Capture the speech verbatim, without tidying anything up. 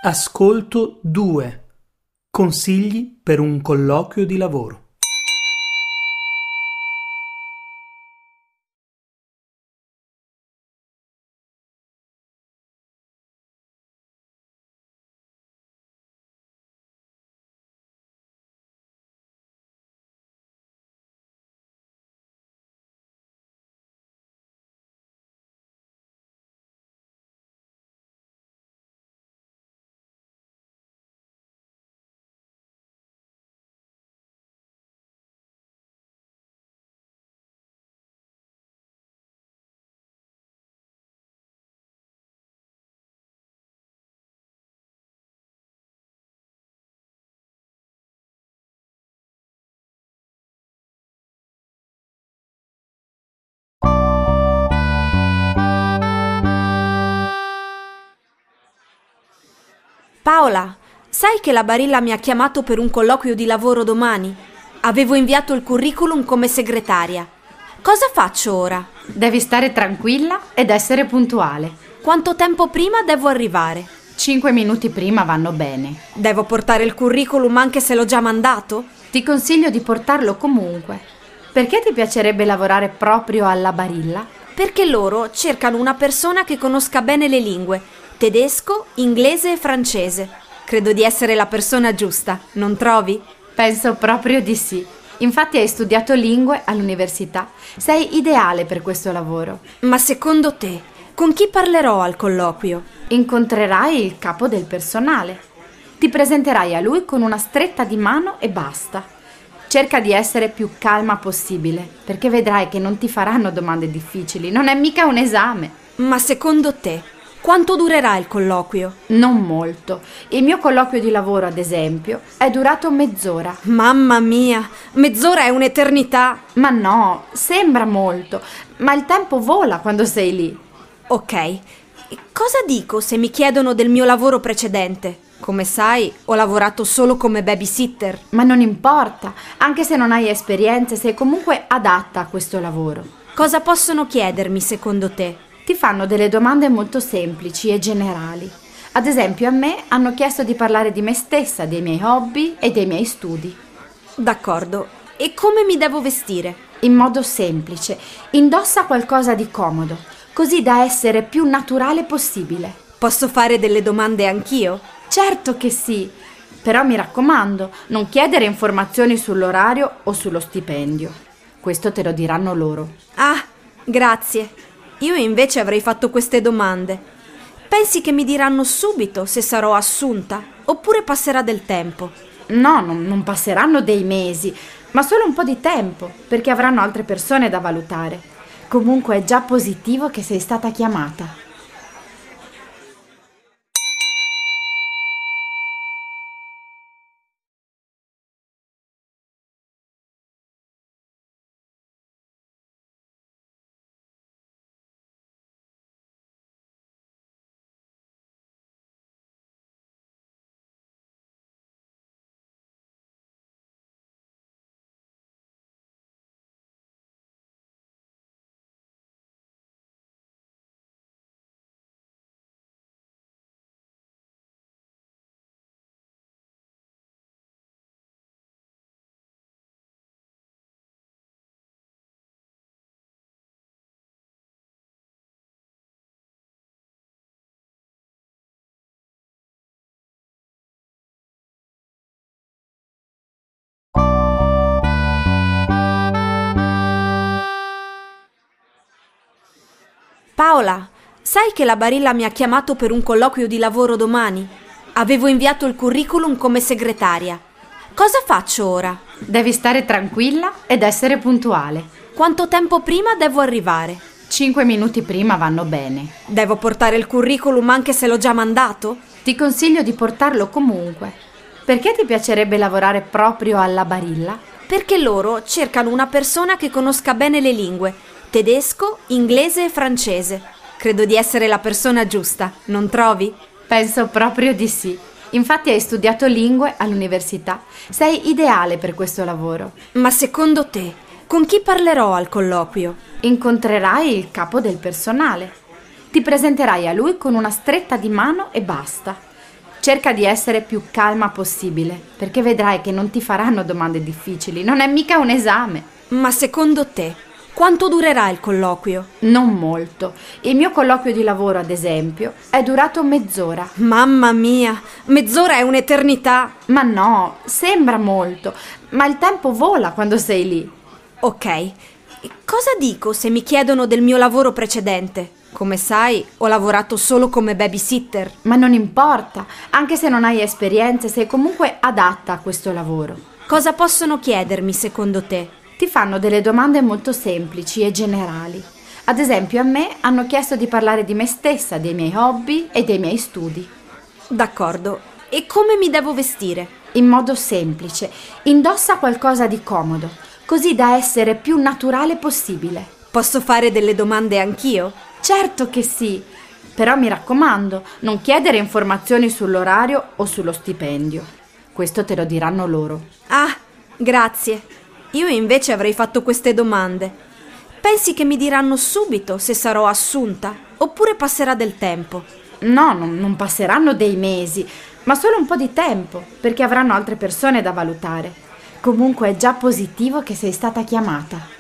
Ascolto due. Consigli per un colloquio di lavoro. Paola, sai che la Barilla mi ha chiamato per un colloquio di lavoro domani? Avevo inviato il curriculum come segretaria. Cosa faccio ora? Devi stare tranquilla ed essere puntuale. Quanto tempo prima devo arrivare? Cinque minuti prima vanno bene. Devo portare il curriculum anche se l'ho già mandato? Ti consiglio di portarlo comunque. Perché ti piacerebbe lavorare proprio alla Barilla? Perché loro cercano una persona che conosca bene le lingue, tedesco, inglese e francese. Credo di essere la persona giusta, non trovi? Penso proprio di sì. Infatti hai studiato lingue all'università. Sei ideale per questo lavoro. Ma secondo te, con chi parlerò al colloquio? Incontrerai il capo del personale. Ti presenterai a lui con una stretta di mano e basta. Cerca di essere più calma possibile, perché vedrai che non ti faranno domande difficili. Non è mica un esame. Ma secondo te, quanto durerà il colloquio? Non molto. Il mio colloquio di lavoro, ad esempio, è durato mezz'ora. Mamma mia, mezz'ora è un'eternità. Ma no, sembra molto, ma il tempo vola quando sei lì. Ok, cosa dico se mi chiedono del mio lavoro precedente? Come sai, ho lavorato solo come babysitter. Ma non importa, anche se non hai esperienze, sei comunque adatta a questo lavoro. Cosa possono chiedermi secondo te? Ti fanno delle domande molto semplici e generali. Ad esempio, a me hanno chiesto di parlare di me stessa, dei miei hobby e dei miei studi. D'accordo. E come mi devo vestire? In modo semplice. Indossa qualcosa di comodo, così da essere più naturale possibile. Posso fare delle domande anch'io? Certo che sì. Però mi raccomando, non chiedere informazioni sull'orario o sullo stipendio. Questo te lo diranno loro. Ah, grazie. Io invece avrei fatto queste domande. Pensi che mi diranno subito se sarò assunta oppure passerà del tempo? No, non, non passeranno dei mesi, ma solo un po' di tempo, perché avranno altre persone da valutare. Comunque è già positivo che sei stata chiamata. Paola, sai che la Barilla mi ha chiamato per un colloquio di lavoro domani? Avevo inviato il curriculum come segretaria. Cosa faccio ora? Devi stare tranquilla ed essere puntuale. Quanto tempo prima devo arrivare? Cinque minuti prima vanno bene. Devo portare il curriculum anche se l'ho già mandato? Ti consiglio di portarlo comunque. Perché ti piacerebbe lavorare proprio alla Barilla? Perché loro cercano una persona che conosca bene le lingue, tedesco, inglese e francese. Credo di essere la persona giusta, non trovi? Penso proprio di sì. Infatti hai studiato lingue all'università. Sei ideale per questo lavoro. Ma secondo te, con chi parlerò al colloquio? Incontrerai il capo del personale. Ti presenterai a lui con una stretta di mano e basta. Cerca di essere più calma possibile, perché vedrai che non ti faranno domande difficili, non è mica un esame. Ma secondo te, quanto durerà il colloquio? Non molto. Il mio colloquio di lavoro, ad esempio, è durato mezz'ora. Mamma mia, mezz'ora è un'eternità. Ma no, sembra molto, ma il tempo vola quando sei lì. Ok, cosa dico se mi chiedono del mio lavoro precedente? Come sai, ho lavorato solo come babysitter. Ma non importa, anche se non hai esperienze, sei comunque adatta a questo lavoro. Cosa possono chiedermi secondo te? Ti fanno delle domande molto semplici e generali. Ad esempio, a me hanno chiesto di parlare di me stessa, dei miei hobby e dei miei studi. D'accordo. E come mi devo vestire? In modo semplice. Indossa qualcosa di comodo, così da essere più naturale possibile. Posso fare delle domande anch'io? Certo che sì, però mi raccomando, non chiedere informazioni sull'orario o sullo stipendio. Questo te lo diranno loro. Ah, grazie. Io invece avrei fatto queste domande. Pensi che mi diranno subito se sarò assunta oppure passerà del tempo? No, non, non passeranno dei mesi, ma solo un po' di tempo, perché avranno altre persone da valutare. Comunque è già positivo che sei stata chiamata.